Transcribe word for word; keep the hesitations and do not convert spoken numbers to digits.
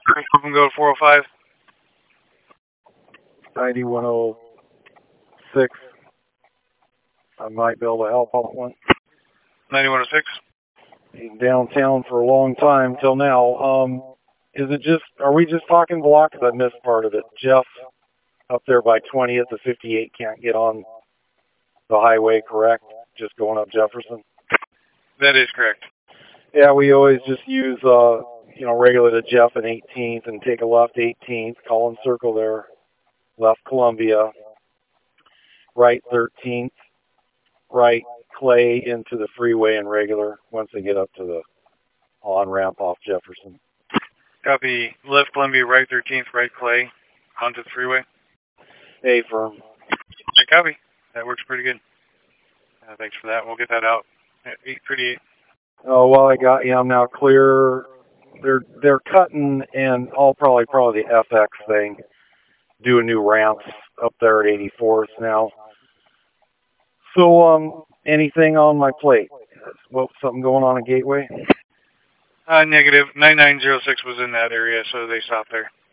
We can go to four oh five. ninety-one oh six. I might be able to help out one. ninety-one oh six. Been downtown for a long time till now. Um, is it just, are we just talking block? Because I missed part of it. Jeff, up there by twentieth to fifty-eight, can't get on the highway, correct? Just going up Jefferson? That is correct. Yeah, we always just use, uh, you know, regular to Jeff and eighteenth and take a left eighteenth, Collins Circle there, left Columbia, right thirteenth, right Clay into the freeway and regular once they get up to the on-ramp off Jefferson. Copy. Left Columbia, right thirteenth, right Clay, onto the freeway. Hey, firm. Hey, copy. That works pretty good. Uh, thanks for that. We'll get that out at eight thirty-eight. Oh, well, I got you. I'm now clear. They're they're cutting, and I'll probably probably the F X thing, do a new ramp up there at eighty-fourth now. So, um, anything on my plate? What, something going on at Gateway? Uh, negative. nine nine zero six was in that area, so they stopped there.